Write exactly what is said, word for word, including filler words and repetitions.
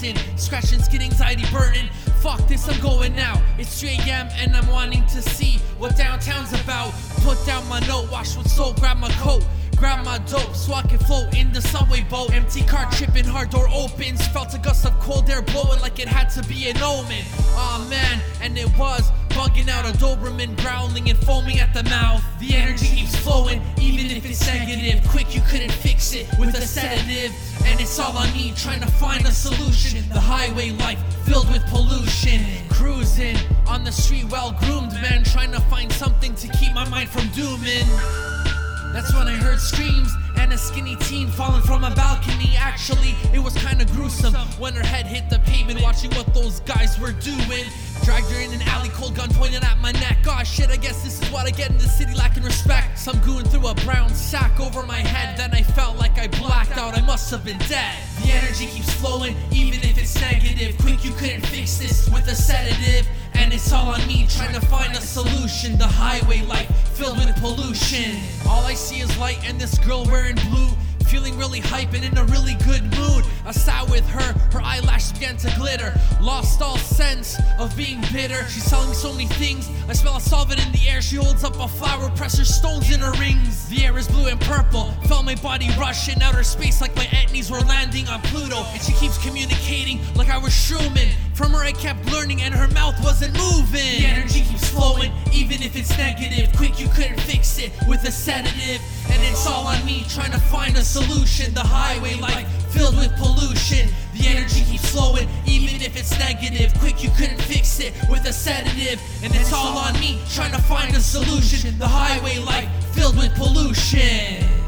stressing, scratching, skin, anxiety, burning. Fuck this, I'm going now. It's three A M and I'm wanting to see what downtown's about. Put down my note, wash with soap, grab my coat, grab my dope so I can float in the subway boat. Empty car tripping, hard door opens. Felt a gust of cold air blowing like it had to be an omen. Aw man, and it was bugging out a Doberman, growling and foaming at the mouth. The energy keeps flowing, even if it's negative. Quick, you couldn't fix it with a sedative. And it's all on me, trying to find a solution. The highway life filled with pollution. Cruising on the street, well groomed man, trying to find something to keep my mind from dooming. That's when I heard screams and a skinny teen falling from a balcony. Actually, it was kinda gruesome when her head hit the pavement, watching what those guys were doing. Dragged her in an alley, cold gun pointed at my neck. Aw shit, I guess this is what I get in the city, lacking respect. Some goon threw a brown sack over my head, then I felt like I blacked out, I must have been dead. The energy keeps flowing, even if it's negative. Quick, you couldn't fix this with a sedative. And it's all on me, trying to find a solution. The highway life filled with pollution. All I see is light and this girl wearing blue, feeling really hype and in a really good mood. I sat with her, her eyelashes began to glitter. Lost all sense of being bitter. She's telling me so many things, I smell a solvent in the air. She holds up a flower, presses stones in her rings. The air is blue and purple, felt my body rush in outer space like my antennys were landing on Pluto. And she keeps communicating like I was Schumann. From her I kept learning and her mouth wasn't moving. The energy keeps flowing, even if it's negative. Quick, you couldn't fix it with a sedative. And it's all on me, trying to find a solution. The highway life filled with pollution. The energy keeps flowing, even if it's negative. Quick, you couldn't fix it with a sedative. And it's all on me, trying to find a solution. The highway life filled with pollution.